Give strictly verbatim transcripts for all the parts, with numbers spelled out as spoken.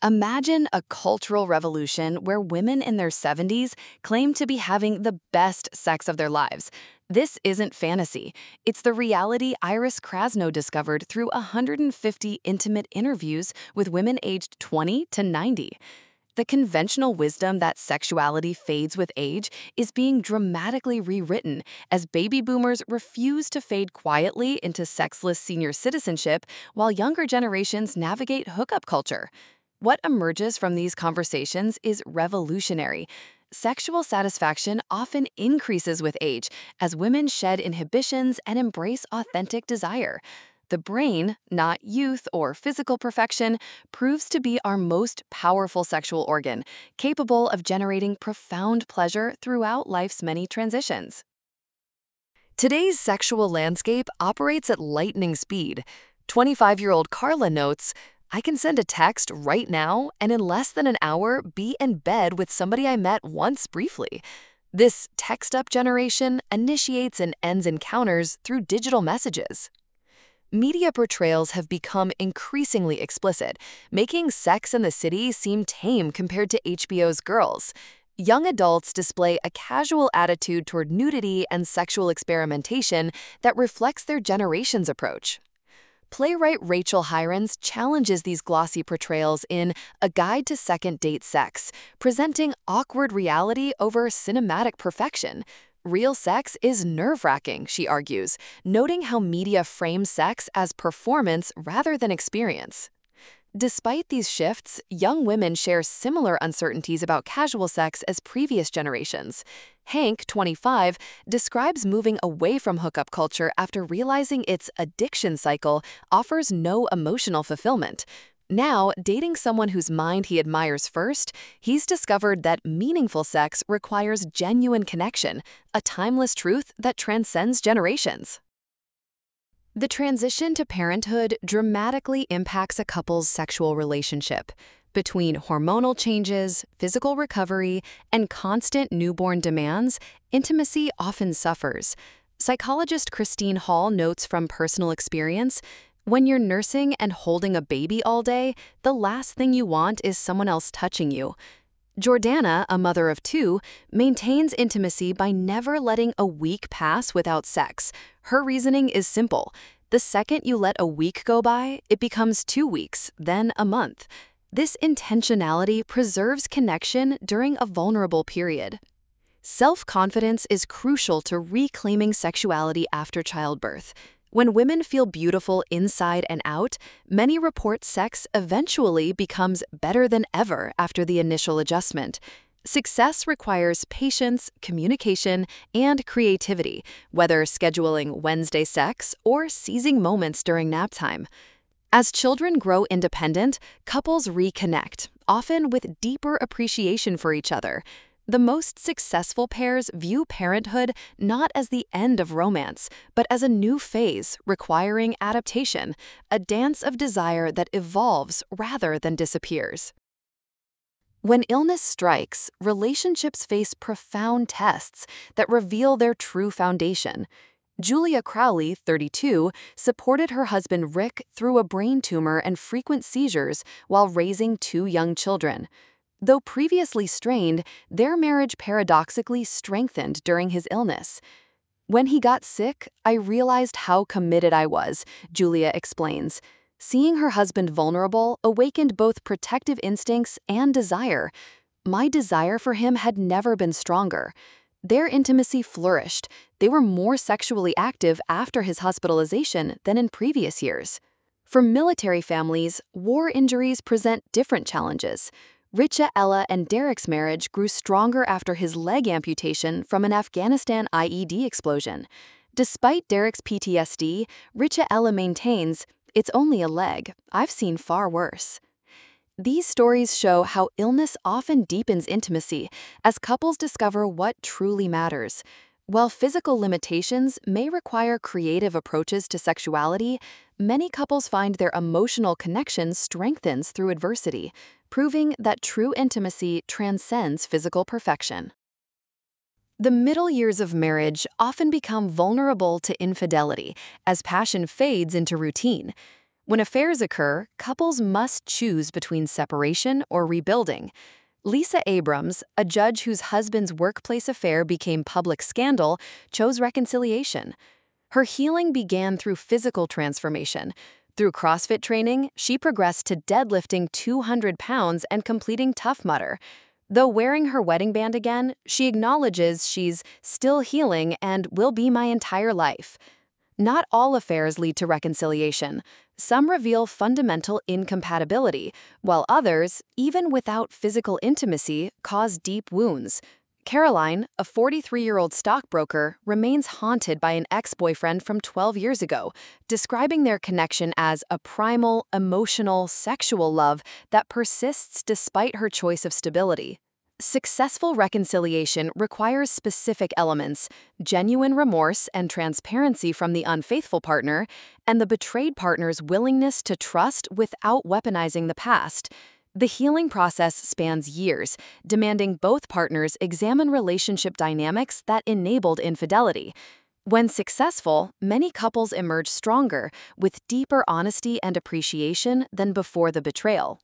Imagine a cultural revolution where women in their seventies claim to be having the best sex of their lives. This isn't fantasy. It's the reality Iris Krasno discovered through one hundred fifty intimate interviews with women aged twenty to ninety. The conventional wisdom that sexuality fades with age is being dramatically rewritten as baby boomers refuse to fade quietly into sexless senior citizenship while younger generations navigate hookup culture. What emerges from these conversations is revolutionary. Sexual satisfaction often increases with age as women shed inhibitions and embrace authentic desire. The brain, not youth or physical perfection, proves to be our most powerful sexual organ, capable of generating profound pleasure throughout life's many transitions. Today's sexual landscape operates at lightning speed. twenty-five-year-old Carla notes, "I can send a text right now and in less than an hour be in bed with somebody I met once briefly." This text-up generation initiates and ends encounters through digital messages. Media portrayals have become increasingly explicit, making Sex and the City seem tame compared to H B O's Girls. Young adults display a casual attitude toward nudity and sexual experimentation that reflects their generation's approach. Playwright Rachel Hirons challenges these glossy portrayals in A Guide to Second Date Sex, presenting awkward reality over cinematic perfection. Real sex is nerve-wracking, she argues, noting how media frames sex as performance rather than experience. Despite these shifts, young women share similar uncertainties about casual sex as previous generations. Hank, twenty-five, describes moving away from hookup culture after realizing its addiction cycle offers no emotional fulfillment. Now, dating someone whose mind he admires first, he's discovered that meaningful sex requires genuine connection, a timeless truth that transcends generations. The transition to parenthood dramatically impacts a couple's sexual relationship. Between hormonal changes, physical recovery, and constant newborn demands, intimacy often suffers. Psychologist Christine Hall notes from personal experience, "When you're nursing and holding a baby all day, the last thing you want is someone else touching you." Jordana, a mother of two, maintains intimacy by never letting a week pass without sex. Her reasoning is simple. The second you let a week go by, it becomes two weeks, then a month. This intentionality preserves connection during a vulnerable period. Self-confidence is crucial to reclaiming sexuality after childbirth. When women feel beautiful inside and out, many report sex eventually becomes better than ever after the initial adjustment. Success requires patience, communication, and creativity, whether scheduling Wednesday sex or seizing moments during nap time. As children grow independent, couples reconnect, often with deeper appreciation for each other. The most successful pairs view parenthood not as the end of romance, but as a new phase requiring adaptation, a dance of desire that evolves rather than disappears. When illness strikes, relationships face profound tests that reveal their true foundation. Julia Crowley, thirty-two, supported her husband Rick through a brain tumor and frequent seizures while raising two young children. Though previously strained, their marriage paradoxically strengthened during his illness. "When he got sick, I realized how committed I was," Julia explains. Seeing her husband vulnerable awakened both protective instincts and desire. "My desire for him had never been stronger." Their intimacy flourished. They were more sexually active after his hospitalization than in previous years. For military families, war injuries present different challenges. Richa, Ella, and Derek's marriage grew stronger after his leg amputation from an Afghanistan I E D explosion. Despite Derek's P T S D, Richa Ella maintains, "It's only a leg. I've seen far worse." These stories show how illness often deepens intimacy as couples discover what truly matters. While physical limitations may require creative approaches to sexuality, many couples find their emotional connection strengthens through adversity, proving that true intimacy transcends physical perfection. The middle years of marriage often become vulnerable to infidelity as passion fades into routine. When affairs occur, couples must choose between separation or rebuilding. Lisa Abrams, a judge whose husband's workplace affair became public scandal, chose reconciliation. Her healing began through physical transformation. Through CrossFit training, she progressed to deadlifting two hundred pounds and completing Tough Mudder. Though wearing her wedding band again, she acknowledges she's still healing and will be my entire life. Not all affairs lead to reconciliation. Some reveal fundamental incompatibility, while others, even without physical intimacy, cause deep wounds. Caroline, a forty-three-year-old stockbroker, remains haunted by an ex-boyfriend from twelve years ago, describing their connection as a primal, emotional, sexual love that persists despite her choice of stability. Successful reconciliation requires specific elements: genuine remorse and transparency from the unfaithful partner, and the betrayed partner's willingness to trust without weaponizing the past. The healing process spans years, demanding both partners examine relationship dynamics that enabled infidelity. When successful, many couples emerge stronger, with deeper honesty and appreciation than before the betrayal.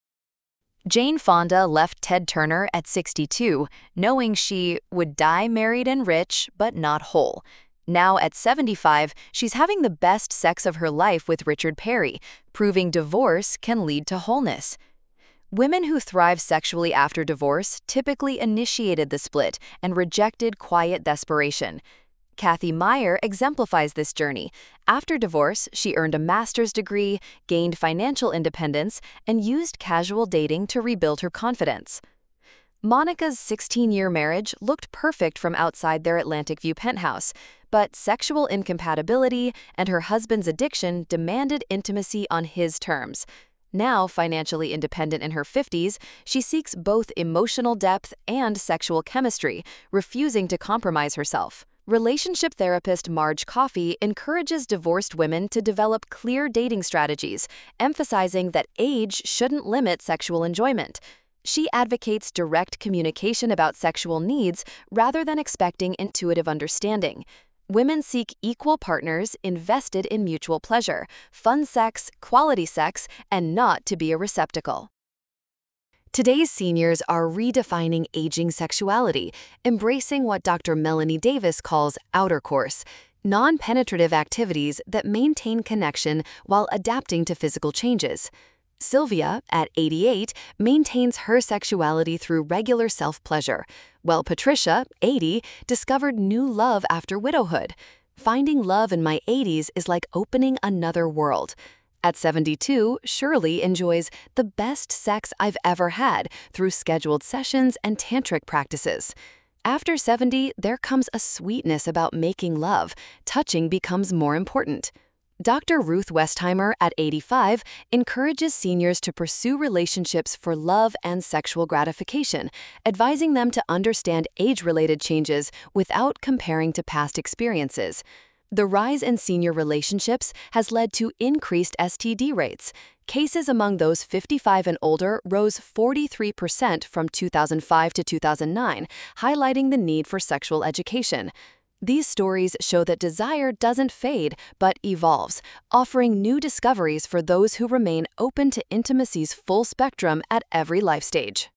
Jane Fonda left Ted Turner at sixty-two, knowing she would die married and rich, but not whole. Now at seventy-five, she's having the best sex of her life with Richard Perry, proving divorce can lead to wholeness. Women who thrive sexually after divorce typically initiated the split and rejected quiet desperation. Kathy Meyer exemplifies this journey. After divorce, she earned a master's degree, gained financial independence, and used casual dating to rebuild her confidence. Monica's sixteen-year marriage looked perfect from outside their Atlantic View penthouse, but sexual incompatibility and her husband's addiction demanded intimacy on his terms. Now financially independent in her fifties, she seeks both emotional depth and sexual chemistry, refusing to compromise herself. Relationship therapist Marge Coffey encourages divorced women to develop clear dating strategies, emphasizing that age shouldn't limit sexual enjoyment. She advocates direct communication about sexual needs rather than expecting intuitive understanding. Women seek equal partners invested in mutual pleasure, fun sex, quality sex, and not to be a receptacle. Today's seniors are redefining aging sexuality, embracing what Doctor Melanie Davis calls outer course, non-penetrative activities that maintain connection while adapting to physical changes. Sylvia, at eighty-eight, maintains her sexuality through regular self-pleasure, while Patricia, eighty, discovered new love after widowhood. Finding love in my eighties is like opening another world. At seventy-two, Shirley enjoys the best sex I've ever had through scheduled sessions and tantric practices. After seventy, there comes a sweetness about making love. Touching becomes more important. Doctor Ruth Westheimer, at eighty-five, encourages seniors to pursue relationships for love and sexual gratification, advising them to understand age-related changes without comparing to past experiences. The rise in senior relationships has led to increased S T D rates. Cases among those fifty-five and older rose forty-three percent from two thousand five to two thousand nine, highlighting the need for sexual education. These stories show that desire doesn't fade, but evolves, offering new discoveries for those who remain open to intimacy's full spectrum at every life stage.